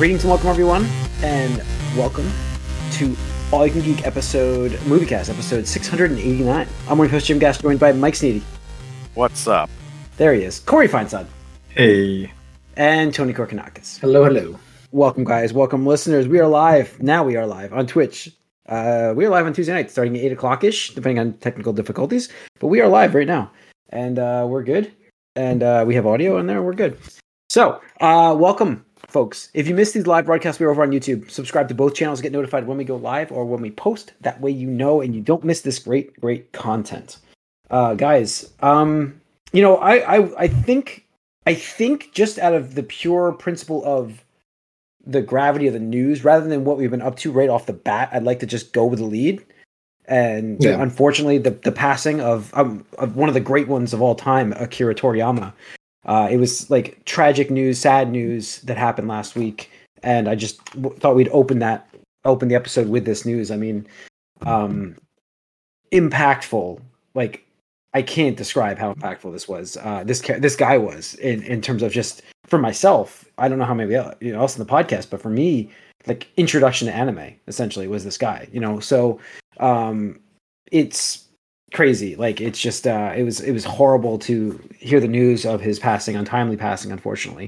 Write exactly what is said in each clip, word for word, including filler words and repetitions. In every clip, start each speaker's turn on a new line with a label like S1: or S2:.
S1: Greetings and welcome, everyone, and welcome to All You Can Geek episode, MovieCast, episode six hundred eighty-nine. I'm one host, Jim Gass, joined by Mike Sneedy.
S2: What's up?
S1: There he is. Corey Feinsod.
S3: Hey.
S1: And Tony Korkanakis.
S4: Hello, hello.
S1: Welcome, guys. Welcome, listeners. We are live. Now we are live on Twitch. Uh, we are live on Tuesday night, starting at eight o'clock-ish, depending on technical difficulties. But we are live right now. And uh, we're good. And uh, we have audio in there. We're good. So, uh, welcome, folks. If you missed these live broadcasts, we're over on YouTube. Subscribe to both channels to get notified when we go live or when we post. That way you know and you don't miss this great, great content. Uh, guys, um, you know, I, I, I think, I think just out of the pure principle of the gravity of the news, rather than what we've been up to right off the bat, I'd like to just go with the lead. And
S4: yeah.
S1: unfortunately, the the passing of, um, of one of the great ones of all time, Akira Toriyama. Uh, it was like tragic news, sad news that happened last week, and I just w- thought we'd open that, open the episode with this news. I mean, um, impactful. Like, I can't describe how impactful this was. Uh, this this guy was in, in terms of just for myself. I don't know how many else, you know, else in the podcast, but for me, like introduction to anime essentially was this guy. You know, so um, it's. Crazy, like it's just uh it was it was horrible to hear the news of his passing, untimely passing, unfortunately.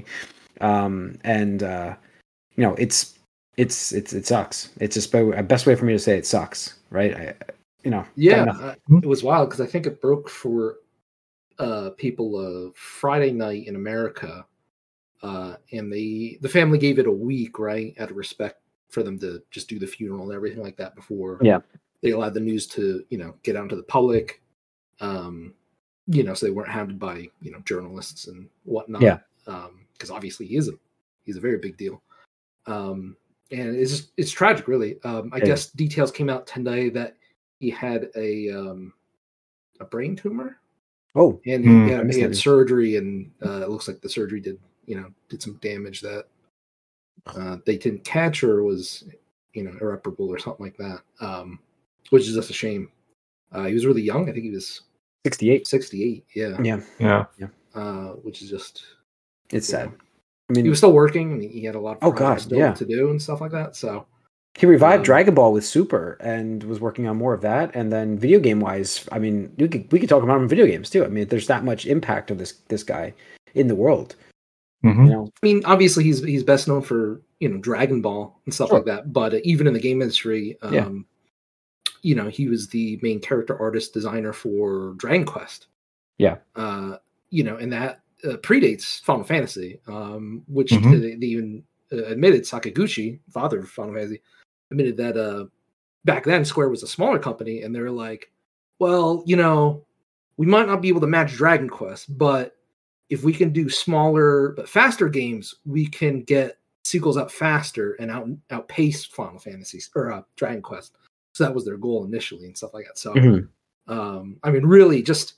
S1: Um and uh you know it's it's it's it sucks. It's just a best way for me to say it sucks, right? I, you know,
S4: yeah, uh, it was wild because I think it broke for uh people uh Friday night in America, uh and they the family gave it a week, right, out of respect for them to just do the funeral and everything like that before.
S1: Yeah.
S4: They allowed the news to, you know, get out into the public, um, you know, so they weren't hounded by, you know, journalists and whatnot.
S1: Yeah.
S4: Um, because obviously he is a he's a very big deal. Um, and it's just, it's tragic, really. Um, I
S1: it
S4: guess
S1: is.
S4: details came out today that he had a um a brain tumor.
S1: Oh,
S4: and he,
S3: mm,
S4: had, he had surgery, and uh, it looks like the surgery did, you know, did some damage that uh, they didn't catch or was, you know, irreparable or something like that. Um. Which is just a shame. Uh, he was really young. I think he was
S1: sixty-eight.
S4: sixty-eight. Yeah.
S1: Yeah.
S3: Yeah.
S1: Yeah.
S4: Uh, which is just.
S1: It's sad.
S4: Know.
S1: I mean,
S4: he was still working, and he had a lot of
S1: oh god,
S4: still
S1: yeah.
S4: to do and stuff like that. So
S1: he revived
S4: um,
S1: Dragon Ball with Super and was working on more of that. And then video game wise, I mean, we could we could talk about him in video games too. I mean, there's that much impact of this this guy in the world.
S3: Mm-hmm.
S1: You know,
S4: I mean, obviously he's he's best known for, you know, Dragon Ball and stuff
S1: sure.
S4: like that. But uh, even in the game industry, um,
S1: yeah.
S4: you know, he was the main character artist designer for Dragon Quest.
S1: Yeah.
S4: Uh, you know, and that uh, predates Final Fantasy, um, which
S3: Mm-hmm.
S4: they, they even uh, admitted, Sakaguchi, father of Final Fantasy, admitted that uh, back then Square was a smaller company, and they were like, well, you know, we might not be able to match Dragon Quest, but if we can do smaller but faster games, we can get sequels out faster and out outpace Final Fantasy or uh, Dragon Quest. So that was their goal initially and stuff like that. So, mm-hmm. um, I mean, really, just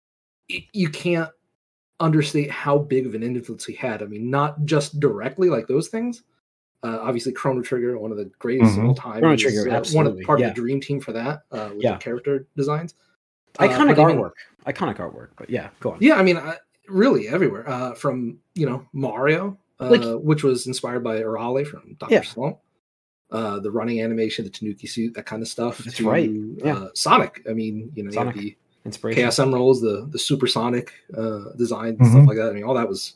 S4: you can't understate how big of an influence he had. I mean, not just directly like those things. Uh, obviously, Chrono Trigger, one of the greatest
S3: mm-hmm.
S4: of all time.
S1: Chrono Trigger,
S4: uh,
S1: absolutely.
S4: One of part
S1: yeah.
S4: of the dream team for that uh, with
S1: yeah.
S4: the character designs.
S1: Iconic
S4: uh,
S1: artwork. Even, Iconic artwork. But yeah, go on.
S4: Yeah, I mean, I, really everywhere. Uh, from, you know, Mario, uh, like, which was inspired by Arale from Doctor
S1: Yeah.
S4: Slump. Uh, the running animation, the Tanuki suit, that kind of stuff.
S1: That's
S4: to,
S1: right. Yeah.
S4: Uh, Sonic. I mean, you know,
S1: Sonic.
S4: You have the
S1: Inspiration.
S4: Chaos Emeralds, the the Supersonic uh, design, and
S3: mm-hmm.
S4: stuff like that. I mean, all that was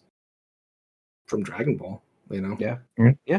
S4: from Dragon Ball. You know.
S1: Yeah.
S3: Mm-hmm.
S1: Yeah.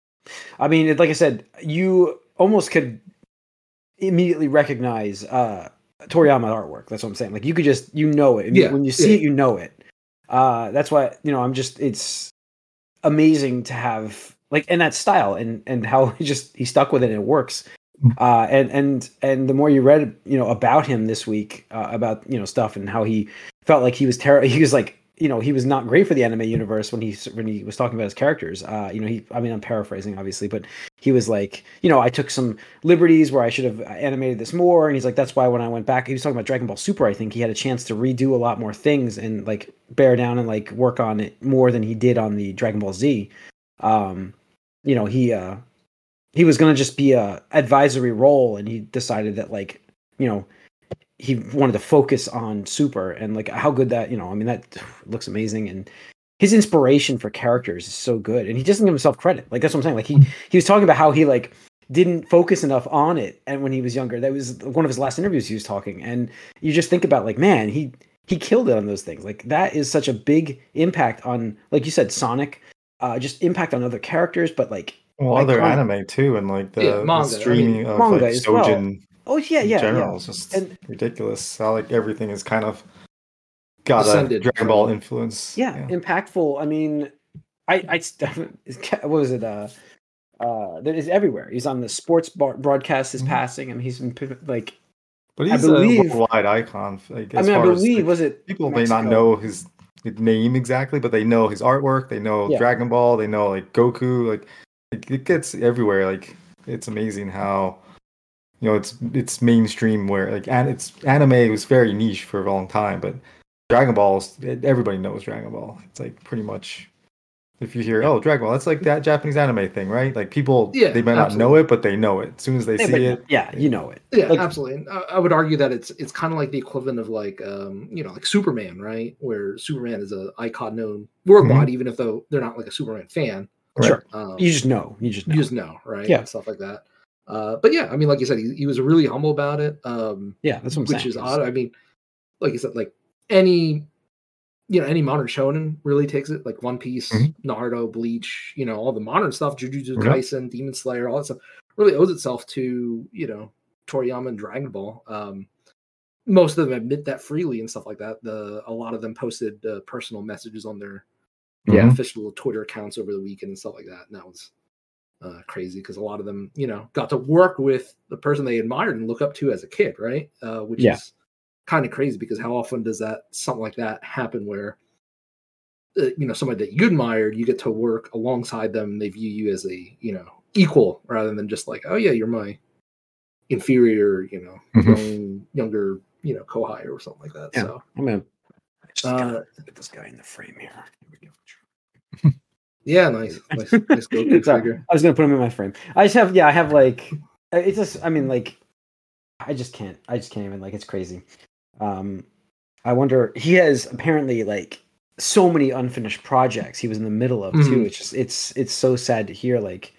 S1: I mean, like I said, you almost could immediately recognize uh, Toriyama artwork. That's what I'm saying. Like you could just, you know it.
S4: Yeah.
S1: When you see
S4: yeah.
S1: it, you know it. Uh, that's why, you know, I'm just, it's amazing to have like, and that style and, and how he just, he stuck with it and it works. Uh, and, and, and the more you read, you know, about him this week, uh, about, you know, stuff and how he felt like he was terrible. He was like, you know, he was not great for the anime universe when he, when he was talking about his characters. Uh, you know, he, I mean, I'm paraphrasing obviously, but he was like, you know, I took some liberties where I should have animated this more. And he's like, that's why when I went back, he was talking about Dragon Ball Super, I think he had a chance to redo a lot more things and like bear down and like work on it more than he did on the Dragon Ball Z. Um, you know, he, uh, he was going to just be a advisory role and he decided that like, you know, he wanted to focus on Super and like how good that, you know, I mean, that looks amazing. And his inspiration for characters is so good, and he doesn't give himself credit. Like that's what I'm saying. Like he he was talking about how he like didn't focus enough on it, and when he was younger, that was one of his last interviews. He was talking, and you just think about like, man, he he killed it on those things. Like that is such a big impact on, like you said, Sonic, uh, just impact on other characters, but like
S2: well, other anime too, and like the,
S4: yeah, manga.
S2: the streaming
S4: I mean,
S2: of
S1: manga
S2: like
S1: as
S2: Sojin.
S1: Well. Oh yeah, yeah,
S2: in general
S1: yeah.
S2: is just
S1: and,
S2: ridiculous. How like everything is kind of got
S4: Ascended.
S2: a Dragon Ball influence.
S1: Yeah, yeah, impactful. I mean, I, I what was it? Uh, uh, that is everywhere. He's on the sports bar- broadcast. Is mm-hmm. passing, and he's been like.
S2: But he's I believe, a worldwide icon. Like, as
S1: I mean,
S2: far
S1: I believe
S2: as, like,
S1: was it
S2: people
S1: Mexico?
S2: may not know his name exactly, but they know his artwork. They know yeah. Dragon Ball. They know like Goku. Like it, it gets everywhere. Like it's amazing how. You know, it's it's mainstream where like and it's anime was very niche for a long time, but Dragon Balls everybody knows Dragon Ball. It's like pretty much if you hear oh Dragon Ball, that's like that Japanese anime thing, right? Like people
S4: yeah,
S2: they might absolutely. not know it, but they know it as soon as they
S1: yeah,
S2: see
S1: but,
S2: it.
S1: Yeah, you know it.
S4: Yeah,
S1: like,
S4: absolutely. And I, I would argue that it's it's kind of like the equivalent of like um you know like Superman, right? Where Superman is an icon known worldwide, mm-hmm. even if though they're not like a Superman fan.
S1: Right. Sure, um, you just know, you just know,
S4: you just know, right?
S1: Yeah,
S4: and stuff like that. Uh, but yeah, I mean, like you said, he, he was really humble about it. Um,
S1: yeah, that's what I'm
S4: which
S1: saying.
S4: is odd. I mean, like you said, like any, you know, any modern shonen really takes it. Like One Piece, mm-hmm. Naruto, Bleach, you know, all the modern stuff, Jujutsu Kaisen, yeah. Demon Slayer, all that stuff really owes itself to you know Toriyama and Dragon Ball. Um, most of them admit that freely and stuff like that. The a lot of them posted uh, personal messages on their
S1: yeah.
S4: official Twitter accounts over the weekend and stuff like that. And that was. Uh, crazy because a lot of them, you know, got to work with the person they admired and look up to as a kid, right? Uh, which yeah. is kind of crazy because how often does that something like that happen where, uh, you know, somebody that you admired, you get to work alongside them, and they view you as a, you know, equal rather than just like, oh yeah, you're my inferior, you know, mm-hmm. young, younger, you know, kohai or something like that.
S1: Yeah.
S4: So
S1: I'm gonna just
S4: uh,
S1: put this guy in the frame here. Here we go.
S4: Yeah, nice, nice, nice Goku figure.
S1: I was gonna put him in my frame. I just have, yeah, I have like, it's just, I mean, like, I just can't, I just can't even, like, it's crazy. Um, I wonder, he has apparently like so many unfinished projects he was in the middle of mm-hmm. too. It's just, it's, it's so sad to hear. Like,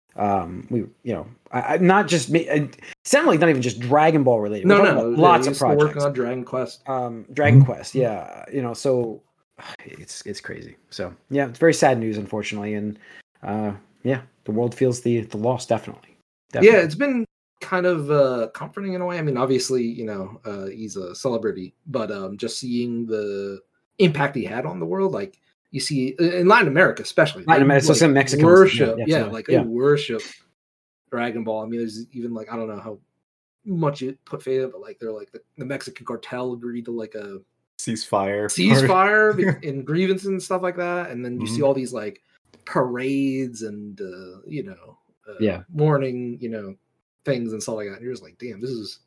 S1: um, we, you know, I, I not just me. It sounded like not even just Dragon Ball related.
S4: No, no,
S1: lots
S4: yeah,
S1: of projects.
S4: Working on Dragon Quest.
S1: Um, Dragon mm-hmm. Quest, yeah, you know, so. It's it's crazy. So yeah, it's very sad news, unfortunately, and uh, yeah, the world feels the the loss definitely. definitely.
S4: Yeah, it's been kind of uh, comforting in a way. I mean, obviously, you know, uh, he's a celebrity, but um, just seeing the impact he had on the world, like you see in Latin America, especially
S1: Latin America,
S4: like,
S1: so Mexico
S4: worship,
S1: yeah,
S4: yeah,
S1: yeah
S4: like
S1: yeah.
S4: they worship Dragon Ball. I mean, there's even like I don't know how much it put faith in, but like they're like the, the Mexican cartel agreed to like a.
S2: ceasefire
S4: ceasefire and grievances and stuff like that, and then you
S2: mm-hmm.
S4: see all these like parades and uh, you know uh,
S1: yeah
S4: mourning you know things and stuff like that, and you're just like, damn, this is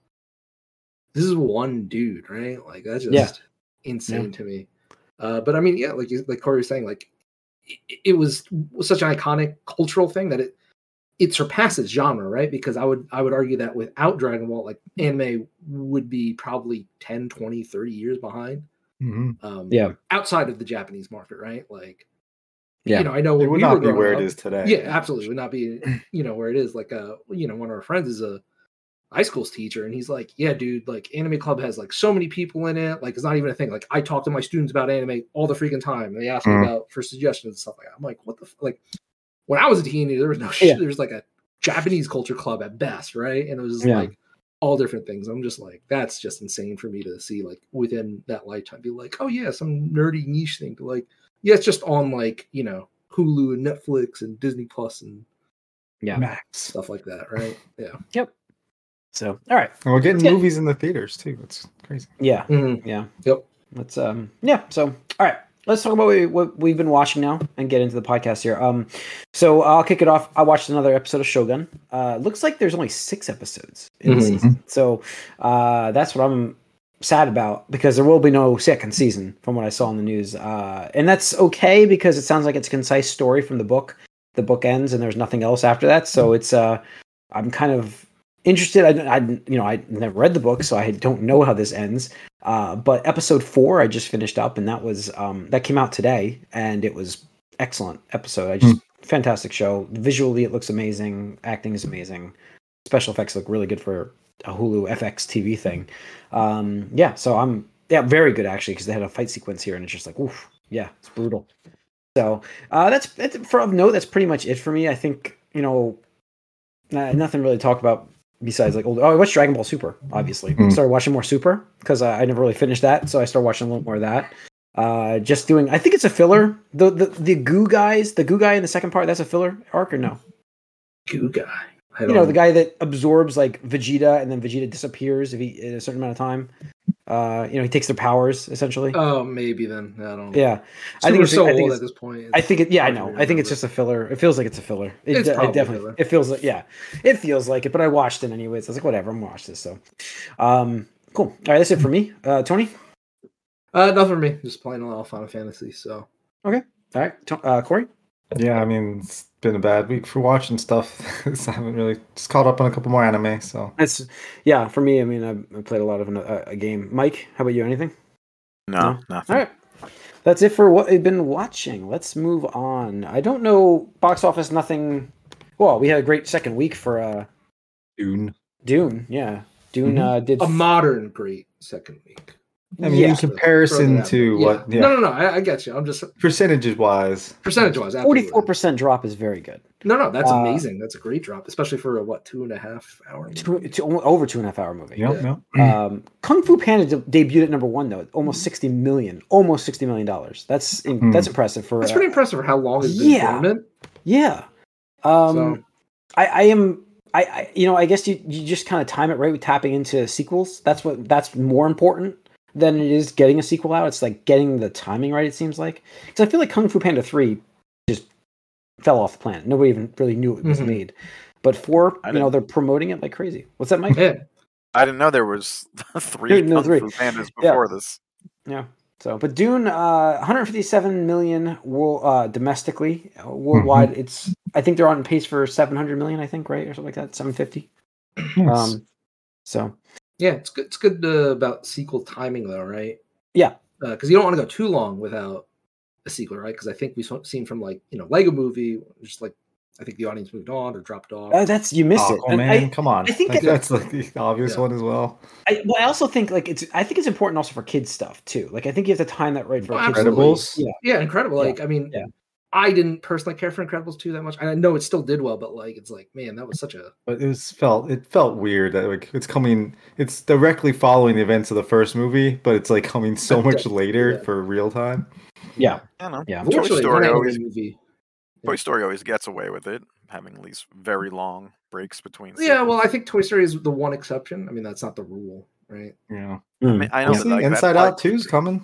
S4: this is one dude, right? Like that's just
S1: yeah.
S4: insane
S1: yeah.
S4: to me. Uh, but I mean, yeah, like like Corey was saying, like it, it was, was such an iconic cultural thing that it it surpasses genre, right? Because I would I would argue that without Dragon Ball, like anime would be probably ten, twenty, thirty years behind.
S2: Mm-hmm.
S4: Um,
S1: yeah.
S4: Outside of the Japanese market, right? Like,
S1: yeah.
S4: you know, I know
S2: it would
S4: we
S2: not
S4: were
S2: be where
S4: up,
S2: it is today.
S4: Yeah, absolutely. It would not be, you know, where it is. Like, uh, you know, one of our friends is a high school's teacher, and he's like, yeah, dude, like Anime Club has like so many people in it. Like, it's not even a thing. Like, I talk to my students about anime all the freaking time. And they ask mm-hmm. me about for suggestions and stuff like that. I'm like, what the f-? Like, when I was a teenager, there was no shit.
S1: Yeah.
S4: There was like a Japanese culture club at best, right? And it was
S1: yeah.
S4: like all different things. I'm just like, that's just insane for me to see, like, within that lifetime, be like, oh yeah, some nerdy niche thing. To like, yeah, it's just on like, you know, Hulu and Netflix and Disney Plus and
S1: yeah,
S4: Max, stuff like that, right? Yeah.
S1: Yep. So, all right.
S2: And we're getting yeah. movies in the theaters too. It's crazy.
S1: Yeah.
S4: Mm-hmm.
S1: Yeah.
S4: Yep.
S1: Let's um. Yeah. So, all right. Let's talk about what, we, what we've been watching now and get into the podcast here. Um, so I'll kick it off. I watched another episode of Shogun. Uh, looks like there's only six episodes in
S4: mm-hmm.
S1: the season. So uh, that's what I'm sad about, because there will be no second season from what I saw in the news. Uh, and that's okay, because it sounds like it's a concise story from the book. The book ends and there's nothing else after that. So it's uh, I'm kind of interested. I, I you know I never read the book, so I don't know how this ends. Uh, but episode four, I just finished up, and that was um, that came out today, and it was excellent episode. I just mm. fantastic show. Visually, it looks amazing. Acting is amazing. Special effects look really good for a Hulu F X T V thing. Um, yeah, so I'm yeah very good actually because they had a fight sequence here, and it's just like oof, yeah, it's brutal. So uh, that's, that's for of note. That's pretty much it for me. I think you know, uh, nothing really to talk about besides like old. Oh, I watched Dragon Ball Super. Obviously, mm. started watching more Super because uh, I never really finished that, so I started watching a little more of that. Uh, just doing. I think it's a filler. The the the goo guys, the goo guy in the second part. That's a filler arc or no?
S4: Goo guy.
S1: You know, know the guy that absorbs like Vegeta, and then Vegeta disappears if he in a certain amount of time. Uh, you know, he takes their powers essentially.
S4: Oh, maybe then. I don't know.
S1: Yeah,
S4: so
S1: I think
S4: we're
S1: it's
S4: so
S1: I think
S4: old
S1: it's,
S4: at this point.
S1: I think it. Yeah, I know. I think it's just a filler. It feels like it's a filler. It,
S4: it's
S1: it definitely.
S4: filler.
S1: It feels like yeah, it feels like it. But I watched it anyways. I was like, whatever. I'm gonna watch this. So, um, cool. All right, that's it for me. Uh, Tony.
S4: Uh, nothing for me. Just playing a lot of Final Fantasy. So.
S1: Okay. All right. Uh, Corey.
S2: Yeah, I mean, it's been a bad week for watching stuff. I haven't really just caught up on a couple more anime. So
S1: it's yeah for me. I mean, I, I played a lot of a, a game. Mike, how about you? Anything?
S3: No, no, nothing.
S1: All right. That's it for what we've been watching. Let's move on. I don't know box office. Nothing. Well, we had a great second week for uh,
S2: Dune.
S1: Dune, yeah. Dune mm-hmm. uh, did
S4: a modern great second week.
S2: I mean, yeah. in comparison to
S4: yeah.
S2: what? Yeah.
S4: No, no, no. I, I get you. I'm just
S2: percentages wise.
S4: Percentage wise,
S1: forty-four percent drop is very good.
S4: No, no, that's
S1: uh,
S4: amazing. That's a great drop, especially for a what two and a half hour,
S1: two, two, over two and a half hour movie.
S2: Yep,
S1: yeah. Yep. Um, Kung Fu Panda de- debuted at number one though, almost sixty million, almost sixty million dollars. That's in, mm. that's impressive for.
S4: That's uh, pretty impressive for how long it's been
S1: yeah,
S4: dormant.
S1: Yeah. Um,
S4: so.
S1: I, I am. I, I you know I guess you you just kind of time it right with tapping into sequels. That's what that's more important than it is getting a sequel out. It's like getting the timing right, it seems like. Because I feel like Kung Fu Panda three just fell off the planet. Nobody even really knew it was mm-hmm. made. But four, you know, they're promoting it like crazy. What's that, Mike?
S4: Yeah.
S3: I didn't know there was three
S1: no,
S3: Kung
S1: three.
S3: Fu Pandas before
S1: yeah. this. Yeah. So, but Dune, uh, one hundred fifty-seven million world, uh, domestically. Uh, worldwide, mm-hmm. it's, I think they're on pace for seven hundred million, I think, right? Or something like that, seven fifty. Yes. Um, so...
S4: Yeah, it's good. It's good uh, about sequel timing, though, right?
S1: Yeah,
S4: because uh, you don't want to go too long without a sequel, right? Because I think we've seen from like you know Lego Movie, just like I think the audience moved on or dropped off.
S1: Uh, that's you missed
S2: oh,
S1: it.
S2: Oh man,
S1: I,
S2: come on!
S1: I think
S2: like,
S1: it,
S2: that's like the obvious yeah. one as well.
S1: I, well, I also think like it's. I think it's important also for kids stuff too. Like I think you have to time that right for
S4: oh,
S1: kids.
S2: Incredibles.
S1: Yeah,
S4: yeah, Incredible. Like
S1: yeah.
S4: I mean.
S1: Yeah.
S4: I didn't personally care for Incredibles two that much. I know it still did well, but like it's like, man, that was such a.
S2: But it was felt it felt weird that like it's coming. It's directly following the events of the first movie, but it's like coming so much later yeah. for real time.
S1: Yeah,
S3: I don't know.
S1: Yeah,
S3: Toy Story always.
S4: Movie.
S3: Toy Story always gets away with it, having at least very long breaks between.
S4: Yeah, sequels. Well, I think Toy Story is the one exception. I mean, that's not the rule, right?
S2: Yeah,
S3: I mean, I know
S2: yeah.
S3: that, like,
S2: Inside
S3: that,
S2: Out
S3: like,
S2: two's coming.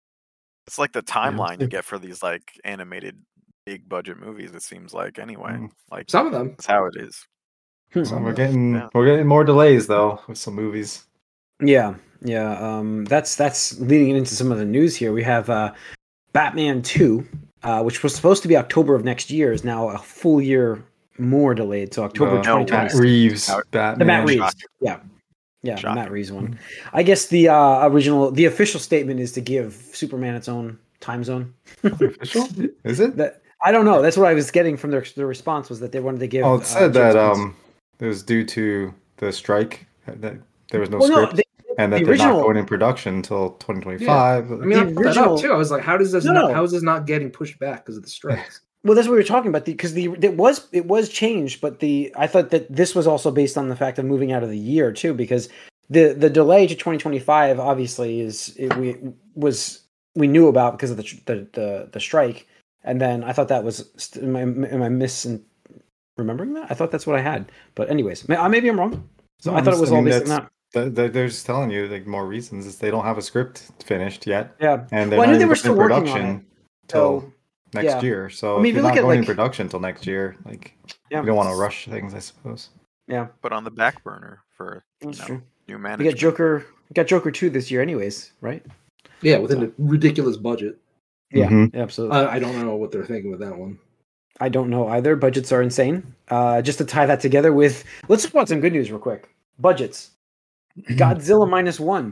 S3: It's like the timeline
S2: yeah.
S3: you get for these like animated. Big budget movies, it seems like anyway. Mm. Like
S4: some of them,
S3: that's how it is.
S2: So we're getting yeah. we're getting more delays though with some movies.
S1: Yeah, yeah. Um, that's that's leading into some of the news here. We have uh, Batman two, uh, which was supposed to be October of next year, is now a full year more delayed. So October
S2: uh,
S1: twenty twenty.
S2: Matt Reeves, Batman.
S1: The Matt Reeves, yeah. Yeah, the Matt Reeves one. I guess the uh, original, the official statement is to give Superman its own time zone.
S2: Official? Is it?
S1: That, I don't know. That's what I was getting from their their response was that they wanted to give.
S2: Oh, it said
S1: uh,
S2: that um, it was due to the strike that there was no
S1: well,
S2: script,
S1: no, they,
S2: and that
S1: the
S2: they're
S1: original,
S2: not going in production until twenty twenty-five.
S4: Yeah. I mean, I put that up too. I was like, how does this?
S1: No,
S4: not,
S1: no.
S4: How is this not getting pushed back because of the strikes?
S1: Well, that's what we were talking about because the, the it was it was changed, but the I thought that this was also based on the fact of moving out of the year too, because the the delay to twenty twenty-five obviously is it, we was we knew about because of the the the, the strike. And then I thought that was, am I, am I misremembering that? I thought that's what I had. But anyways, maybe I'm wrong. So no, I thought it was
S2: I mean,
S1: all based on
S2: that. They're just telling you like more reasons is they don't have a script finished yet.
S1: Yeah.
S2: And they're
S1: well,
S2: not
S1: I knew they
S2: even
S1: were still
S2: in
S1: working
S2: production
S1: on it.
S2: till
S1: so,
S2: next
S1: yeah.
S2: year. So
S1: I mean,
S2: if you're
S1: if
S2: not
S1: you
S2: going
S1: like,
S2: in production till next year, like
S1: yeah.
S2: you don't want to rush things, I suppose.
S1: Yeah.
S3: But on the back burner for you
S1: that's
S3: know,
S1: true.
S3: new management.
S1: We got Joker. We got Joker two this year, anyways, right?
S4: Yeah, within so. a ridiculous budget.
S1: Yeah, mm-hmm. absolutely.
S4: Uh, I don't know what they're thinking with that one.
S1: I don't know either. Budgets are insane. Uh, just to tie that together with, let's talk about some good news real quick. Budgets. Godzilla minus one.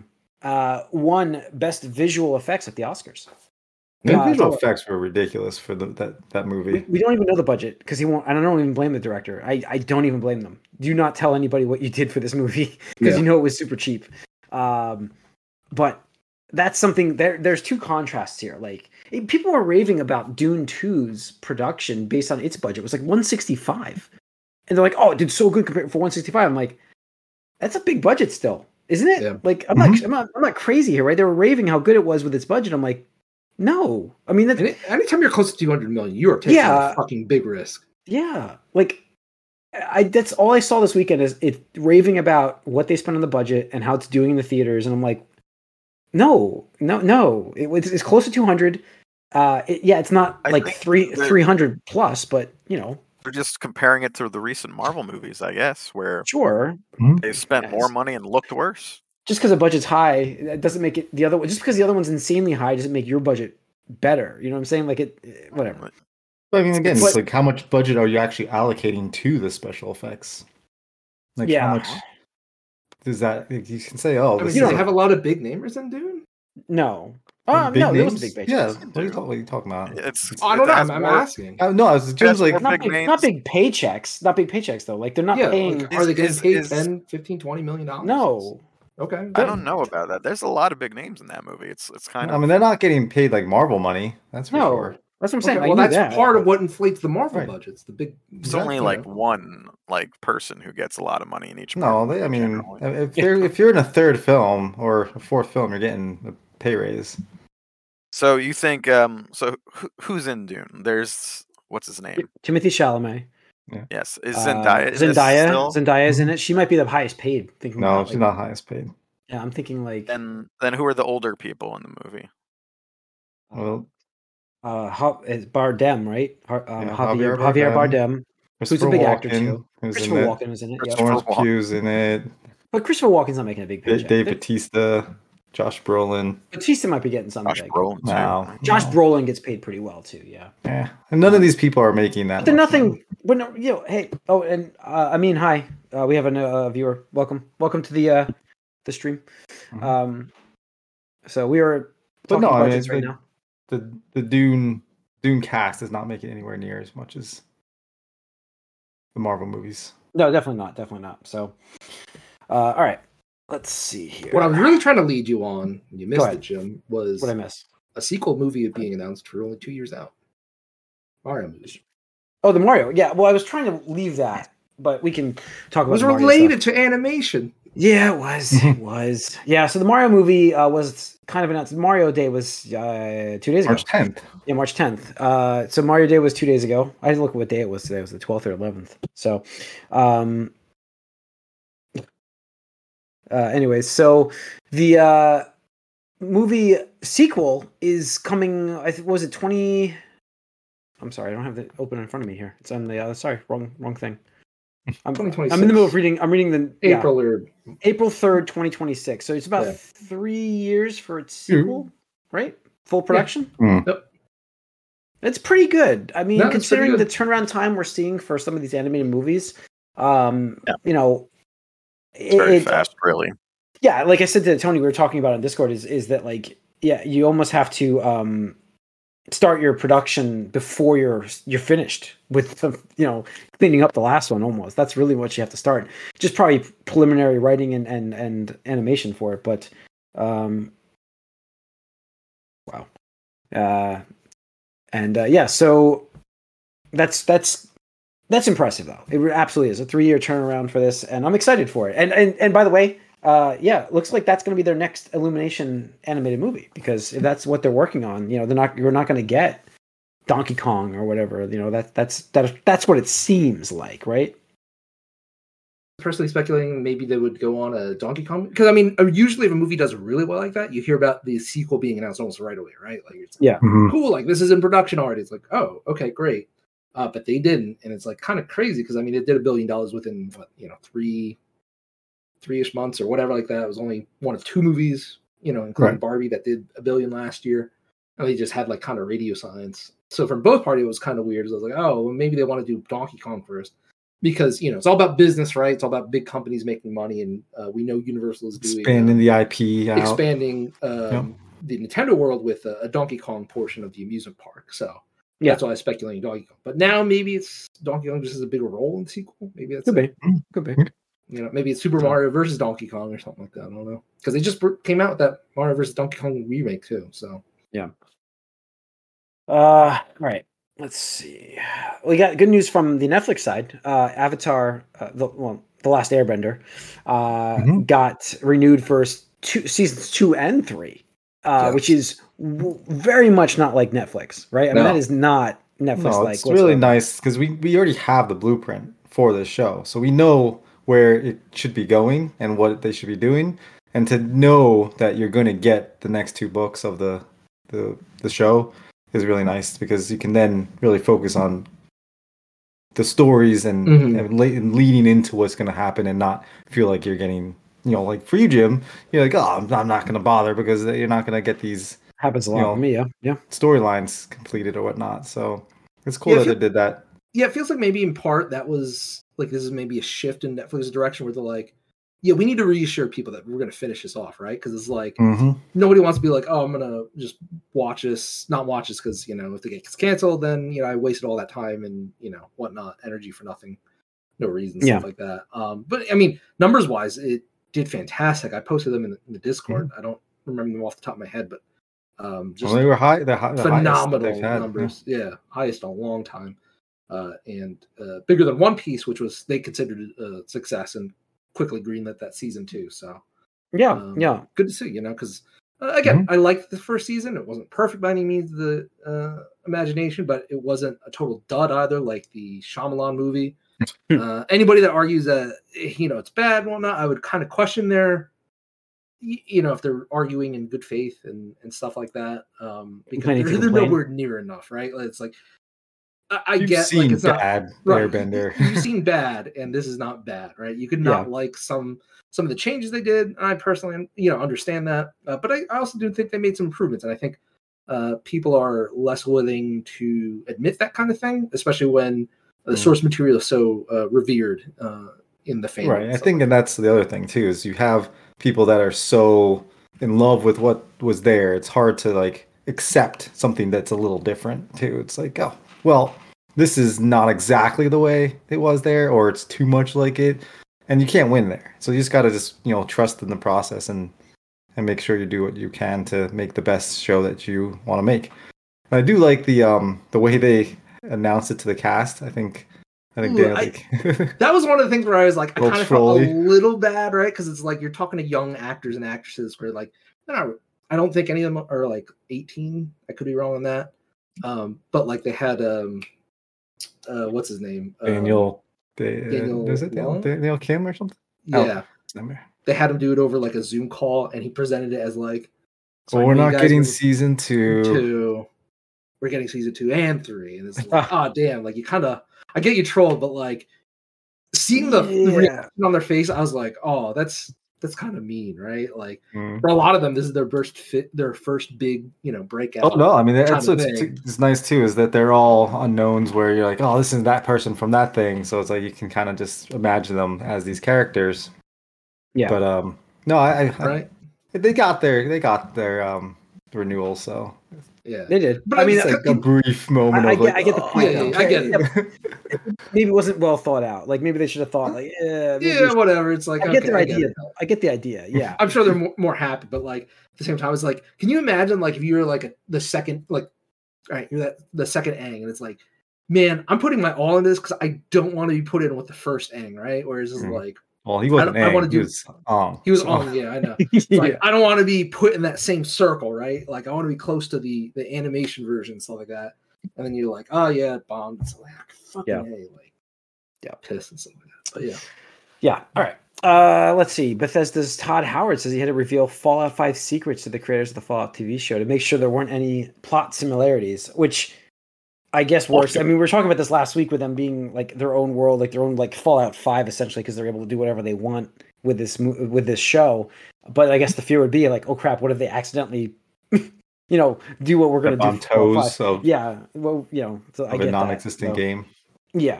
S1: uh, won Best Visual Effects at the Oscars.
S2: The
S1: Uh,
S2: visual
S1: so-
S2: effects were ridiculous for the, that that movie.
S1: We, we don't even know the budget because he won't. I don't even blame the director. I, I don't even blame them. Do not tell anybody what you did for this movie because
S4: Yeah.
S1: you know it was super cheap. Um, but that's something. There there's two contrasts here. Like it, people were raving about Dune two's production based on its budget. It was like one sixty-five, and they're like, "Oh, it did so good compared for one sixty-five." I'm like, that's a big budget still, isn't it?
S4: Yeah.
S1: Like I'm
S2: Mhm.
S1: not I'm not I'm not crazy here, right? They were raving how good it was with its budget. I'm like, no. I mean, that's,
S4: Any, anytime you're close to two hundred million, you are taking
S1: Yeah.
S4: a fucking big risk.
S1: yeah, like I that's all I saw this weekend is it raving about what they spent on the budget and how it's doing in the theaters, and I'm like, no, no, no. It, it's, it's close to two hundred. Uh, it, yeah, it's not
S3: I
S1: like
S3: think
S1: three
S3: that-
S1: three hundred plus, but you know,
S3: They're just comparing it to the recent Marvel movies, I guess, where
S1: sure.
S3: they spent more
S1: Yes.
S3: money and looked worse.
S1: Just because the budget's high, that doesn't make it the other one. Just because the other one's insanely high doesn't make your budget better. You know what I'm saying? Like it, whatever.
S2: But I mean, again,
S1: But-
S2: it's like how much budget are you actually allocating to the special effects? Like
S1: Yeah.
S2: how much does that? You can say, oh,
S4: I mean,
S2: this
S4: do
S2: is
S4: they
S2: a
S4: have a lot of big namers in Dune?
S1: No. Uh,
S2: big
S1: no, there was a
S2: names?
S1: big
S2: Yeah,
S1: paychecks.
S2: what are, you talk, what are you talking about?
S3: It's
S4: Oh, I don't
S3: it
S4: know.
S3: has
S4: I'm, I'm
S3: more-
S4: asking.
S2: Uh, no, it's Jim's like
S3: more
S1: Not
S3: big
S1: big,
S3: names.
S1: not big paychecks. Not big paychecks though. Like they're not
S4: yeah,
S1: paying.
S4: like, are they getting
S3: Is-
S4: paid
S3: is-
S4: ten, fifteen, twenty million dollars?
S1: No.
S4: Okay.
S3: I don't know about that. There's a lot of big names in that movie. It's it's kind
S2: I
S3: of
S2: mean, they're not getting paid like Marvel money. That's for
S1: No.
S2: sure.
S1: That's what I'm
S4: Okay,
S1: saying. I
S4: well,
S1: knew
S4: that's
S1: that,
S4: part of
S1: but-
S4: what inflates the Marvel
S2: Right.
S4: budgets. The big.
S3: it's only
S4: you
S3: like
S4: know.
S3: one like person who gets a lot of money in each.
S2: No,
S3: Marvel
S2: they. I
S3: movie
S2: mean,
S3: generally.
S2: if you're if you're in a third film or a fourth film, you're getting a pay raise.
S3: So you think um so who, who's in Dune? There's what's his name?
S1: Timothy Chalamet.
S3: Yes, is
S1: Uh,
S3: Zendaya. in this
S1: Zendaya.
S3: still?
S1: Zendaya's in it. She might be the highest paid. Thinking
S2: No,
S1: about,
S2: she's
S1: like-
S2: not highest paid.
S1: Yeah, I'm thinking like
S3: Then then who are the older people in the movie?
S2: Well,
S1: uh, Ha- it's Bardem, right? Har- Um,
S2: Yeah,
S1: Javier,
S2: Javier
S1: Javier
S2: Bardem.
S1: Bardem, who's a
S2: Christopher
S1: big actor
S2: Walken
S1: too.
S2: is in
S1: Christopher
S2: it.
S1: Walken is in it. Yeah.
S3: Christopher
S2: Florence
S3: Walken.
S2: Pugh's in it.
S1: But Christopher Walken's not making a big
S2: Dave,
S1: paycheck.
S2: Dave
S1: Th-
S2: Batista, Josh Brolin.
S1: Batista might be getting something.
S3: Josh
S1: big.
S3: Brolin. too.
S2: No.
S1: Josh
S2: No.
S1: Brolin gets paid pretty well too. Yeah.
S2: Yeah, and none of these people are making that.
S1: But they're
S2: much
S1: nothing.
S2: money.
S1: But no, you know, hey. Oh, and uh, I mean, hi. Uh, we have a uh, viewer. Welcome, welcome to the uh, the stream.
S2: Mhm.
S1: Um, so we are
S2: But
S1: talking
S2: no, I mean,
S1: budgets
S2: it's
S1: right
S2: like-
S1: now.
S2: The the Dune Dune cast is not making anywhere near as much as the Marvel movies.
S1: No, definitely not. Definitely not. So, uh, all right. Let's see here.
S4: What I was really trying to lead you on, and you missed
S1: ahead.
S4: it, Jim, was
S1: What I miss?
S4: a sequel movie being announced for only two years out. Mario movie.
S1: Oh, the Mario. Yeah. Well, I was trying to leave that, but we can talk
S4: It
S1: about.
S4: was
S1: the Mario
S4: related
S1: stuff.
S4: to animation.
S1: Yeah, it was. It was. Yeah. So the Mario movie uh, was kind of announced. Mario Day was uh, two days ago.
S2: March tenth.
S1: Yeah, March tenth. Uh, so Mario Day was two days ago. I didn't look at what day it was today. It was the twelfth or eleventh. So, um, uh, anyways, so the uh, movie sequel is coming. I th- was it twenty? I'm sorry, I don't have it open in front of me here. It's on the. Uh, sorry, wrong, wrong thing. I'm, I'm in the middle of reading. I'm reading the yeah,
S4: April or
S1: April third, twenty twenty-six. So it's about
S4: Yeah.
S1: three years for its sequel, right? Full production.
S2: Mm.
S4: Yep.
S1: It's pretty good. I mean,
S4: No, it's pretty
S1: considering the
S4: good.
S1: turnaround time we're seeing for some of these animated movies, um,
S3: Yeah.
S1: you know,
S3: It's very
S1: it-
S3: fast, really.
S1: yeah, like I said to Tony, we were talking about on Discord is is that like, yeah, you almost have to um, start your production before you're you're finished with the, you know, cleaning up the last one. Almost that's really what you have to start. Just probably preliminary writing and and, and animation for it, but um, wow, uh, and uh, yeah, so that's that's. That's impressive, though. It absolutely is a three-year turnaround for this, and I'm excited for it. And and and by the way, uh, yeah, it looks like that's going to be their next Illumination animated movie because if that's what they're working on, you know, they're not you're not going to get Donkey Kong or whatever. You know, that that's that that's what it seems like, right?
S4: personally speculating maybe they would go on a Donkey Kong, because I mean, usually if a movie does really well like that, you hear about the sequel being announced almost right away, right? Like, it's
S1: Yeah.
S2: Mhm.
S4: cool, like this is in production already. It's like, oh, okay, great. Uh, but they didn't, and it's like kind of crazy because I mean, it did a billion dollars within what you know three, three-ish months or whatever like that. It was only one of two movies, you know, including
S2: Right.
S4: Barbie that did a billion last year, and they just had like kind of radio silence. So from both parties, it was kind of weird. So I was like, oh, well, maybe they want to do Donkey Kong first. because you know it's all about business, right? It's all about big companies making money, and uh, we know Universal is doing
S2: expanding
S4: uh,
S2: the I P, out.
S4: expanding um,
S2: yep.
S4: the Nintendo world with a, a Donkey Kong portion of the amusement park. So yeah. that's why I was speculating Donkey Kong. But now maybe it's Donkey Kong just has a bigger role in the sequel. Maybe that's
S1: could
S4: it.
S1: be, could be.
S4: You know, maybe it's Super Mario versus Donkey Kong or something like that. I don't know, because they just came out with that Mario versus Donkey Kong remake too. So
S1: yeah. Uh, all right. Let's see. We got good news from the Netflix side. Uh, Avatar, uh, the well, the Last Airbender, uh, mm-hmm. got renewed for two seasons two and three, uh, yes. which is w- very much not like Netflix, right? I no. mean, that is not Netflix.
S2: No,
S1: like
S2: it's really nice because we we already have the blueprint for this show, so we know where it should be going and what they should be doing, and to know that you're going to get the next two books of the the the show is really nice because you can then really focus on the stories and, mm-hmm. and, le- and leading into what's going to happen and not feel like you're getting, you know, like for you, Jim, you're like, oh, I'm, I'm not going to bother because you're not going to get these
S1: happens a lot you know, for me, yeah, yeah,
S2: storylines completed or whatnot. So it's cool yeah, that feel, they did that.
S4: Yeah, it feels like maybe in part that was like this is maybe a shift in Netflix's direction where they're like, yeah, we need to reassure people that we're going to finish this off, right? Because it's like
S2: mm-hmm.
S4: nobody wants to be like, oh, I'm going to just watch this, not watch this because, you know, if it gets canceled, then, you know, I wasted all that time and, you know, whatnot, energy for nothing, no reason, yeah. stuff like that. Um, but, I mean, numbers wise, it did fantastic. I posted them in the, in the Discord. Mm-hmm. I don't remember them off the top of my head, but um, just
S2: well, they were high, the, high, the
S4: phenomenal numbers. Yeah. yeah, highest in a long time. Uh, and uh, bigger than One Piece, which was they considered a success and quickly greenlit that season too. So
S1: yeah,
S4: um,
S1: yeah,
S4: good to see. You know, because uh, again, mm-hmm. I liked the first season. It wasn't perfect by any means of the uh, imagination, but it wasn't a total dud either, like the Shyamalan movie. uh, anybody that argues that you know it's bad, well, not I would kind of question their, you know, if they're arguing in good faith and and stuff like that, um, because they're, they're nowhere near enough, right? It's like. I
S2: You've
S4: get
S2: seen
S4: like it's
S2: bad
S4: not
S2: right. Airbender.
S4: You've seen bad, and this is not bad, right? You could not yeah. like some some of the changes they did, and I personally, you know, understand that. Uh, but I, I also do think they made some improvements, and I think uh, people are less willing to admit that kind of thing, especially when the mm. source material is so uh, revered uh, in the fandom.
S2: Right. I think, like and that's the other thing too, is you have people that are so in love with what was there. It's hard to like accept something that's a little different too. It's like, oh. Well, this is not exactly the way it was there, or it's too much like it, and you can't win there. So you just got to just, you know, trust in the process and and make sure you do what you can to make the best show that you want to make. And I do like the um the way they announced it to the cast. I think I think Ooh, they like
S4: I, that was one of the things where I was like, I kind of felt a little bad, right? Because it's like you're talking to young actors and actresses where like they're not, I don't think any of them are like eighteen. I could be wrong on that. Um, but like they had um, uh, what's his name?
S2: Daniel.
S4: Um, Daniel.
S2: Is it Daniel, Daniel Kim or something?
S4: Yeah. Oh, they had him do it over like a Zoom call, and he presented it as like.
S2: So well, we're not getting gonna, season two.
S4: Two. We're getting season two and three, and it's like, oh damn! Like you kind of, I get you trolled, but like seeing the, yeah. the reaction on their face, I was like, oh, that's. That's kind of mean, right? Like mm. for a lot of them, this is their first fit, their first big, you know, breakout.
S2: Oh no, I mean that's what's it's nice too is that they're all unknowns where you're like, oh, this is that person from that thing, so it's like you can kind of just imagine them as these characters.
S1: Yeah,
S2: but um, no, I, I
S4: right.
S2: I, they got their they got their um renewal, so
S4: yeah,
S1: they did.
S2: But I mean, it's like a brief moment.
S1: I,
S2: of
S1: I,
S2: like,
S1: I get the point.
S4: Oh, yeah, I get
S1: it. Maybe it wasn't well thought out. Like maybe they should have thought like, yeah,
S4: yeah, whatever. It's like
S1: I
S4: okay,
S1: get their
S4: I
S1: idea.
S4: Get
S1: I get the idea. Yeah,
S4: I'm sure they're more, more happy, but like at the same time, it's like, can you imagine like if you were like a, the second, like, all right, you're that the second Aang, and it's like, man, I'm putting my all in this because I don't want to be put in with the first Aang, right? Whereas it's mm. like.
S2: Well, he wasn't.
S4: I, I want to do.
S2: He was on.
S4: He was so. on. Yeah, I know. yeah. Like, I don't want to be put in that same circle, right? Like, I want to be close to the the animation version, stuff like that. And then you're like, oh yeah, it bombed. It's like fucking
S1: yeah.
S4: hey, like, yeah, piss and stuff like that. But yeah,
S1: yeah. All right. Uh, let's see. Bethesda's Todd Howard says he had to reveal Fallout five secrets to the creators of the Fallout T V show to make sure there weren't any plot similarities, which. I guess worse. I mean, we were talking about this last week with them being like their own world, like their own like Fallout five, essentially, because they're able to do whatever they want with this with this show. But I guess the fear would be like, oh crap, what if they accidentally, you know, do what we're going to do?
S2: On toes. Of
S1: yeah. Well, you know, so I
S2: of
S1: get
S2: a non-existent
S1: that, so.
S2: game.
S1: Yeah.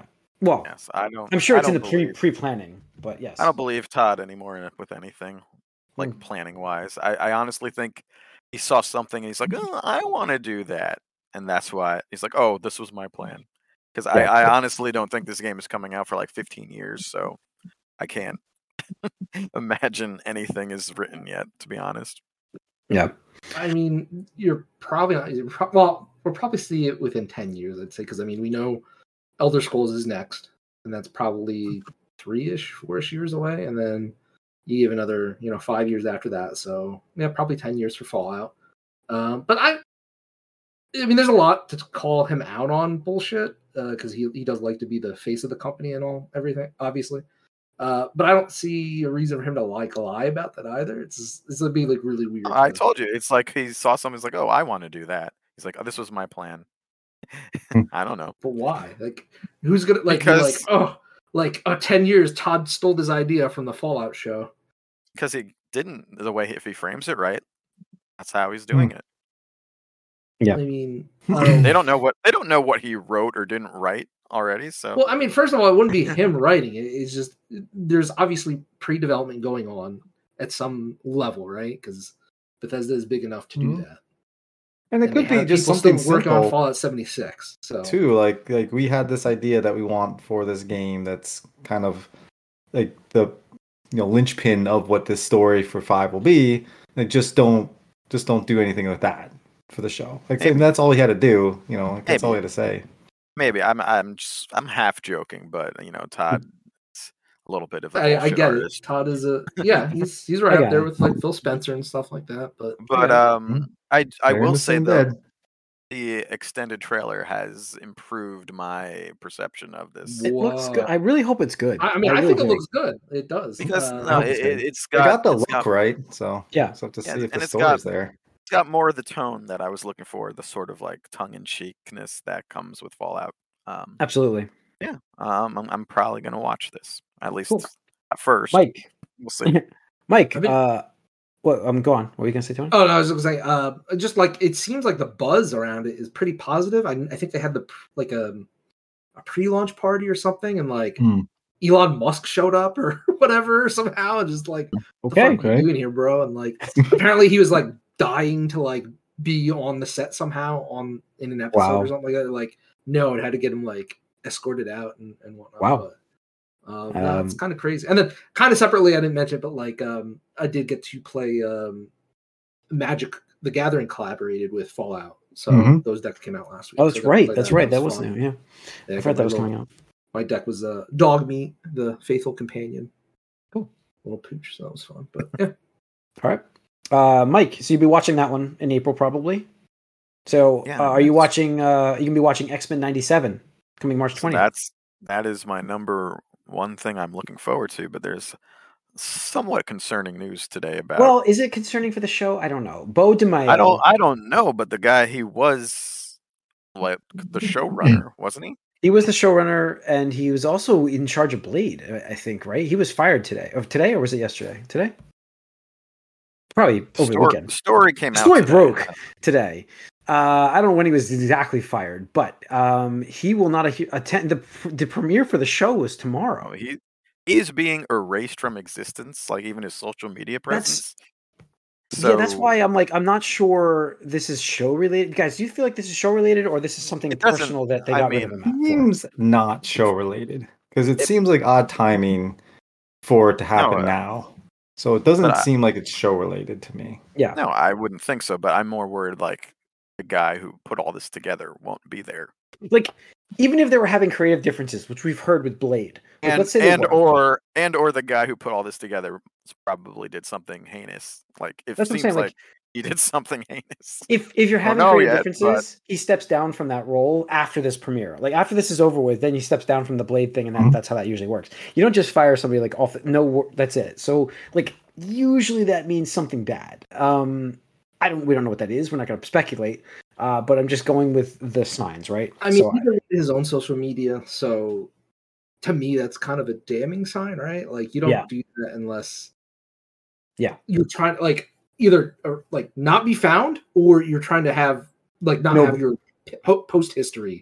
S1: Well,
S3: Yes, I don't.
S1: I'm sure
S3: I
S1: it's in
S3: don't
S1: the pre
S3: believe-
S1: pre planning, but yes,
S3: I don't believe Todd anymore in- with anything, like
S1: Mm.
S3: planning wise. I, I honestly think he saw something and he's like, oh, I want to do that, and that's why he's like, oh, this was my plan. Because I,
S1: Yeah.
S3: I honestly don't think this game is coming out for like fifteen years, so I can't imagine anything is written yet. To be honest,
S1: Yeah.
S4: I mean, you're probably not. You're pro- well, we'll probably see it within ten years, I'd say, because I mean, we know Elder Scrolls is next, and that's probably three-ish, four-ish years away, and then you give another, you know, five years after that. So yeah, probably ten years for Fallout. Um, but I, I mean, there's a lot to call him out on bullshit because uh, he he does like to be the face of the company and all everything, obviously. Uh, but I don't see a reason for him to like lie about that either. It's just, it's gonna be like really weird.
S3: I told you, it's like he saw something. He's like, "Oh, I want to do that." He's like, "Oh, this was my plan." I don't know,
S4: but why? Like, who's gonna like
S3: because,
S4: be like, oh, like uh, ten years? Todd stole this idea from the Fallout show
S3: because he didn't. The way if he frames it right, that's how he's doing
S2: Mm.
S3: it.
S1: Yeah.
S4: I mean, um,
S3: They don't know what they don't know what he wrote or didn't write already. So
S4: well, I mean, first of all, it wouldn't be him writing it. It's just there's obviously pre-development going on at some level, right? Because Bethesda is big enough to do
S2: Mhm.
S4: that.
S2: And it
S4: And they
S2: could be
S4: have
S2: just
S4: people
S2: something
S4: still working
S2: simple
S4: on Fallout seventy-six. So
S2: too. Like like we had this idea that we want for this game that's kind of like the you know linchpin of what this story for five will be. Like just don't just don't do anything with that for the show. Like
S3: Maybe.
S2: and that's all he had to do. You know, like, that's all he
S3: Maybe.
S2: had to say.
S3: maybe I'm I'm just I'm half joking, but you know, Todd is a little bit of a
S4: I, I
S3: bullshit
S4: get
S3: artist.
S4: it. Todd is a yeah, he's he's right
S1: I
S4: up
S1: got
S4: there
S1: it.
S4: with like Phil Spencer and stuff like that. But
S3: But
S4: yeah.
S3: um, I I
S2: They're in
S3: will
S2: the
S3: say
S2: same
S3: though,
S2: bed.
S3: the extended trailer has improved my perception of this.
S1: It looks good.
S4: Whoa.
S1: I really hope it's good.
S4: I, I mean, I,
S1: really
S4: think it
S1: hope
S4: looks good. It does
S3: Because
S4: Uh,
S3: no,
S2: hope
S3: it,
S2: it's good.
S3: it, it's
S2: They
S3: got
S2: got the
S3: it's
S2: look
S3: got,
S2: right, so
S1: Yeah.
S2: just have to
S3: Yeah,
S2: see if
S3: and
S2: the
S3: it's
S2: story's
S3: got-
S2: there.
S3: it's got more of the tone that I was looking for, the sort of like tongue in cheekness that comes with Fallout. Um,
S1: Absolutely.
S3: yeah, um, I'm, I'm probably gonna watch this at least
S1: Cool.
S3: at first.
S1: Mike.
S3: We'll see.
S1: Mike,
S4: I mean-
S1: uh what um go on. What were you gonna say, Tony?
S4: Oh, no, I was going to say, uh, just like it seems like the buzz around it is pretty positive. I, I think they had the like a, a pre-launch party or something, and like
S2: Hmm.
S4: Elon Musk showed up or whatever somehow, and just like, what the
S1: Okay.
S4: fuck are you
S2: okay.
S4: doing here, bro? And like, apparently he was like dying to like be on the set somehow on in an episode
S1: Wow.
S4: or something like that. Like, no, it had to get him like escorted out and, and whatnot.
S1: Wow.
S4: But, um, no, it's
S1: Um,
S4: kind of crazy. And then kind of separately, I didn't mention, but like, um, I did get to play um, Magic the Gathering collaborated with Fallout. So
S2: Mhm.
S4: those decks came out last week.
S1: Oh,
S4: So
S1: that's
S4: I got to
S1: right.
S4: play
S1: That's right. That was
S4: fun.
S1: new. Yeah.
S4: Yeah,
S1: I
S4: got
S1: forgot that
S4: my
S1: was
S4: little-
S1: coming out.
S4: My deck was uh, Dog Meat, the faithful companion.
S1: Cool.
S4: Little pooch, so that was fun. But yeah.
S1: All right. Uh Mike, so you'll be watching that one in April probably. So
S3: Yeah,
S1: uh, are you
S3: that's-
S1: watching uh you can be watching X-Men ninety-seven coming March
S3: So
S1: twentieth.
S3: that's that is my number one thing I'm looking forward to. But there's somewhat concerning news today about.
S1: Well, is it concerning for the show? I don't know. Bo DeMaio.
S3: I don't I don't know, but the guy he was like the showrunner, wasn't he?
S1: He was the showrunner, and he was also in charge of Blade. I I think, right? He was fired today. Of today, or was it yesterday? Today? Probably over the
S3: Story,
S1: weekend.
S3: story came
S1: The
S3: out.
S1: story
S3: today.
S1: broke today. Uh, I don't know when he was exactly fired, but um, he will not a- attend the the premiere for the show was
S3: Oh,
S1: tomorrow.
S3: he he is being erased from existence, like even his social media presence.
S1: yeah, that's
S3: So-
S1: why I'm like I'm not sure this is show related. Guys, do you feel like this is show related or this is something
S3: It doesn't-
S1: personal that they
S3: I
S1: got rid of
S3: mean,
S1: him at for?
S2: Seems not show related because it,
S3: It-
S2: seems like odd timing for it to happen
S3: uh,
S2: now. So it doesn't
S3: but I-
S2: seem like it's show related to me.
S1: Yeah.
S3: No, I wouldn't think so. But I'm more worried like the guy who put all this together won't be there.
S1: Like even if they were having creative differences, which we've heard with Blade. Like,
S3: And
S1: let's say they
S3: and
S1: were.
S3: or and or the guy who put all this together probably did something heinous. Like it
S1: That's what I'm
S3: seems
S1: saying,
S3: like,
S1: like-
S3: he did something heinous.
S1: If if you're
S3: I
S1: having
S3: don't know
S1: creative
S3: yet,
S1: differences, he steps down from that role after this premiere. Like after this is over with, then he steps down from the Blade thing, and that,
S2: Mhm.
S1: that's how that usually works. You don't just fire somebody like off. The, no, wor- that's it. So like usually that means something bad. Um, I don't. We don't know what that is. We're not going to speculate. Uh, but I'm just going with the signs, right?
S4: I mean,
S1: So
S4: he deleted his own social media, so to me, that's kind of a damning sign, right? Like, you don't
S1: Yeah.
S4: do that unless,
S1: Yeah.
S4: you're trying to like either or, like not be found, or you're trying to have like not
S1: No,
S4: have
S1: but-
S4: your po- post history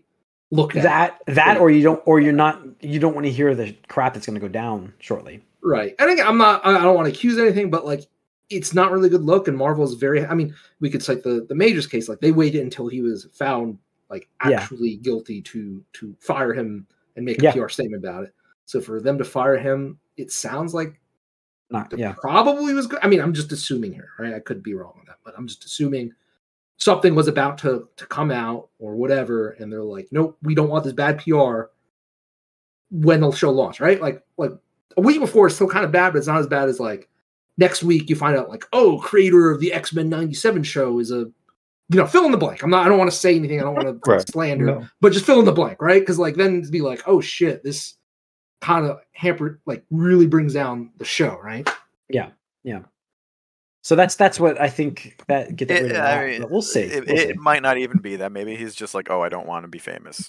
S4: looked at.
S1: That that or you don't or you're not you don't want to hear the crap that's going to go down shortly.
S4: Right. And again, I'm not I don't want to accuse anything, but like it's not really a good look, and Marvel is very I mean, we could cite the the Majors case, like they waited until he was found like actually yeah. guilty to to fire him and make a yeah. P R statement about it. So for them to fire him, it sounds like
S1: not yeah.
S4: probably was good. I mean, I'm just assuming here, right? I could be wrong on that, but I'm just assuming something was about to, to come out or whatever, and they're like, nope, we don't want this bad P R when the show launch, right? Like like a week before is still kind of bad, but it's not as bad as like next week you find out like, oh, creator of the X-Men ninety-seven show is a, you know, fill in the blank. I'm not, I don't want to say anything. I don't want to right. slander, no. but just fill in the blank, right? Because like then it'd be like, oh shit, this kind of hampered, like really brings down the show, right?
S1: Yeah, yeah. So that's that's what I think that gets rid of that. I mean, we'll see.
S3: It,
S1: we'll
S3: it
S1: see.
S3: might not even be that. Maybe he's just like, oh, I don't want to be famous.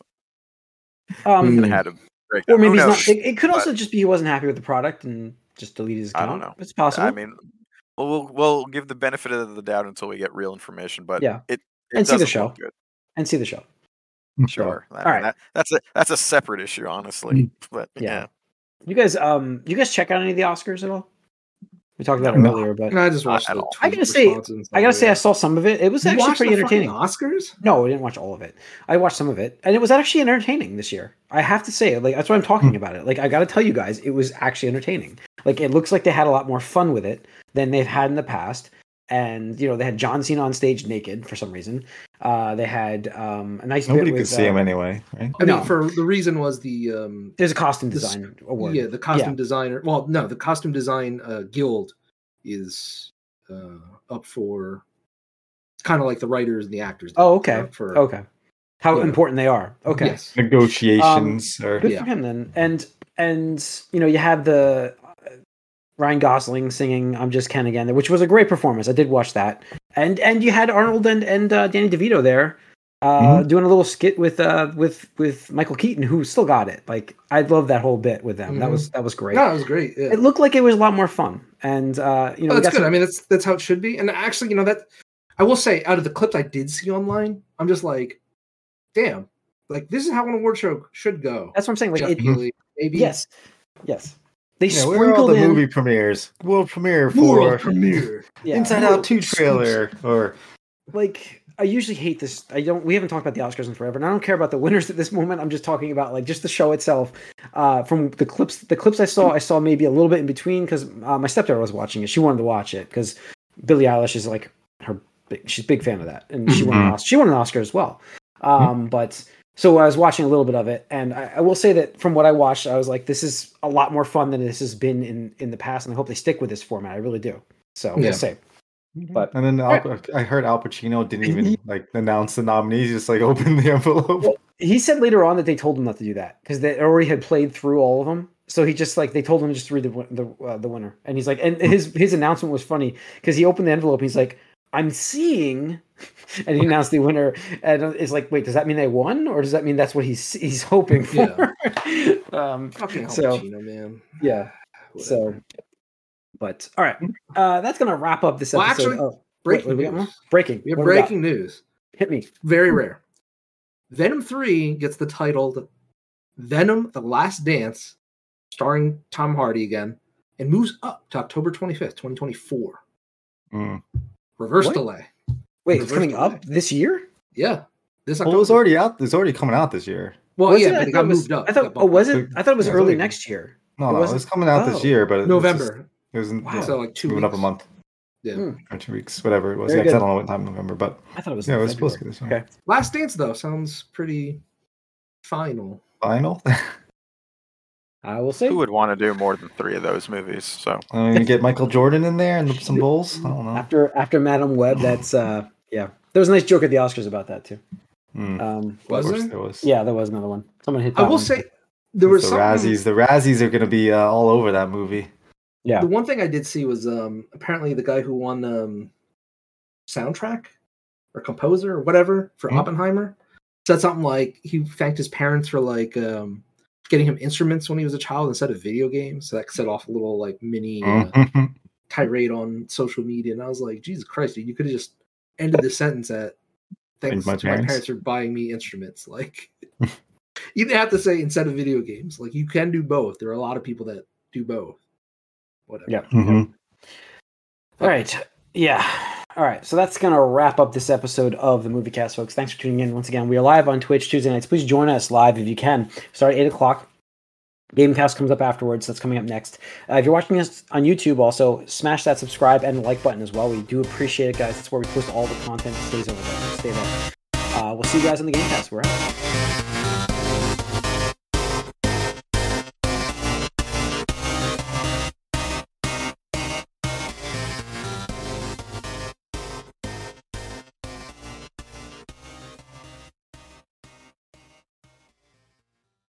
S1: Um,
S3: and had a break.
S1: Or maybe he's not. It, it could but, also just be he wasn't happy with the product and just deleted his account.
S3: I don't know.
S1: It's possible.
S3: I mean, we'll we'll, we'll give the benefit of the doubt until we get real information. But
S1: yeah,
S3: it, it
S1: and see the show.
S3: Good.
S1: And see the show.
S3: Sure.
S1: So,
S3: I
S1: all
S3: mean,
S1: right.
S3: That, that's a that's a separate issue, honestly. But yeah.
S1: yeah. You guys, um, you guys check out any of the Oscars at all? We talked about it
S2: no.
S1: earlier, but
S4: no, I just watched
S3: it.
S1: I gotta say, I gotta say, I saw some of it. It was
S4: you
S1: actually pretty entertaining.
S4: Oscars?
S1: No, I didn't watch all of it. I watched some of it, and it was actually entertaining this year. I have to say, like that's why I'm talking about it. Like I gotta tell you guys, it was actually entertaining. Like it looks like they had a lot more fun with it than they've had in the past. And you know, they had John Cena on stage naked for some reason. Uh, they had um, a nice.
S2: Nobody
S1: bit
S2: could
S1: with,
S2: see
S1: uh,
S2: him anyway, right?
S4: I mean,
S1: No.
S4: for the reason was the um,
S1: there's a costume
S4: the,
S1: design award.
S4: Yeah, the costume
S1: yeah.
S4: designer. Well, no, the costume design uh, guild is uh, up for. It's kind of like the writers and the actors.
S1: Oh, okay.
S4: For,
S1: okay. How
S4: yeah.
S1: important they are. Okay.
S4: Yes.
S2: Negotiations.
S1: Um,
S2: or
S1: good
S4: yeah.
S1: for him then. And and you know, you have the uh, Ryan Gosling singing "I'm Just Ken Again," which was a great performance. I did watch that. And and you had Arnold and and uh, Danny DeVito there uh, mm-hmm. doing a little skit with uh with with Michael Keaton, who still got it. Like I love that whole bit with them. Mm-hmm. That was that was great.
S4: No, it was great. Yeah.
S1: It looked like it was a lot more fun. And uh, you know,
S4: oh, that's good.
S1: some...
S4: I mean, that's that's how it should be. And actually, you know, that I will say, out of the clips I did see online, I'm just like, damn, like this is how an award show should go.
S1: That's what I'm saying. Like,
S4: Jeff
S1: it,
S4: Healey, maybe
S1: yes, yes. They
S2: yeah,
S1: sprinkled
S2: where are all the
S1: in
S2: movie premieres, world premiere for
S4: world premiere,
S1: yeah.
S2: Inside Out two trailer, or
S1: like I usually hate this. I don't. We haven't talked about the Oscars in forever, and I don't care about the winners at this moment. I'm just talking about like just the show itself. Uh, from the clips, the clips I saw, I saw maybe a little bit in between because uh, my stepdaughter was watching it. She wanted to watch it because Billie Eilish is like her. She's a big fan of that, and she won. An Oscar, she won an Oscar as well. Um, mm-hmm. But. So I was watching a little bit of it, and I, I will say that from what I watched, I was like, this is a lot more fun than this has been in, in the past, and I hope they stick with this format. I really do. So yeah. We'll see. But
S2: and then Al, right. I heard Al Pacino didn't even like announce the nominees; just like opened the envelope.
S1: Well, he said later on that they told him not to do that because they already had played through all of them. So he just like they told him just to read the the, uh, the winner, and he's like, and his his announcement was funny because he opened the envelope. And he's like, I'm seeing. And he announced the winner, and it's like, wait, does that mean they won, or does that mean that's what he's he's hoping for?
S4: Yeah.
S1: um,
S4: Fucking
S1: so,
S4: Pacino, man.
S1: Yeah. Whatever. So, but all right, uh, that's gonna wrap up this
S4: well,
S1: episode.
S4: Actually,
S1: oh,
S4: breaking
S1: wait,
S4: news.
S1: Breaking.
S4: We have
S1: what
S4: breaking
S1: we
S4: news.
S1: Hit me.
S4: Very rare. Venom three gets the title Venom: The Last Dance, starring Tom Hardy again, and moves up to October twenty-fifth, twenty twenty-four.
S2: Mm.
S4: Reverse
S1: What?
S4: delay.
S1: Wait,
S4: Reverse
S1: it's coming
S4: delay.
S1: up this year?
S4: Yeah. This
S2: Well, it was already out. It's already coming out this year.
S4: Well,
S1: Was
S4: yeah,
S1: it?
S4: but
S1: I
S4: it
S1: thought
S4: got
S1: it was-
S4: moved up.
S1: I thought.
S4: It got
S1: Oh, was
S4: bumped
S1: it? I thought it was
S2: Yeah,
S1: early
S2: it's already-
S1: next year.
S2: No,
S1: It
S2: no,
S1: wasn't-
S2: it's coming out
S1: Oh.
S2: this year, but
S4: up.
S2: it's
S4: November.
S2: Just, it was in,
S1: Wow.
S2: yeah,
S4: So like two
S2: moving
S4: weeks.
S2: up a month
S4: Yeah.
S1: Hmm.
S2: or two weeks, whatever it was.
S1: Very
S2: Yeah, 'cause I
S1: good.
S2: don't know what time in November, but
S1: I thought it was.
S2: yeah,
S1: in
S2: it was supposed to be
S1: February.
S2: this one.
S1: Okay.
S4: Last Dance though sounds pretty final.
S2: Final.
S1: I will see.
S3: Who would want to do more than three of those movies? So
S2: I mean, you get Michael Jordan in there and some Bulls. I don't know.
S1: After after Madam Web, that's uh yeah. There was a nice joke at the Oscars about that too.
S2: Mm,
S1: Um,
S4: Was
S2: of course
S4: there?
S2: there was.
S1: yeah, there was another one. Someone hit. That
S4: I will
S1: one.
S4: say there was
S2: the
S4: something,
S2: Razzies. The Razzies are going to be uh, all over that movie.
S1: Yeah.
S4: The one thing I did see was um apparently the guy who won um soundtrack or composer or whatever for
S2: Hmm.
S4: Oppenheimer said something like he thanked his parents for like um getting him instruments when he was a child instead of video games. So that set off a little like mini uh,
S2: Mhm.
S4: tirade on social media, and I was like, Jesus Christ, dude, you could have just ended the sentence at thanks
S2: my
S4: to my
S2: parents."
S4: parents for buying me instruments. Like You didn't have to say instead of video games. Like you can do both. There are a lot of people that do both. Whatever.
S1: Yeah.
S5: Mm-hmm.
S1: All right. Yeah. All right. So that's going to wrap up this episode of the Movie Cast, folks. Thanks for tuning in once again. We are live on Twitch Tuesday nights. Please join us live if you can. Start at eight o'clock. Gamecast comes up afterwards. That's coming up next. Uh, if you're watching us on YouTube, also smash that subscribe and the like button as well. We do appreciate it, guys. That's where we post all the content that stays over there. Stay there. Uh, we'll see you guys on the Gamecast. We're out.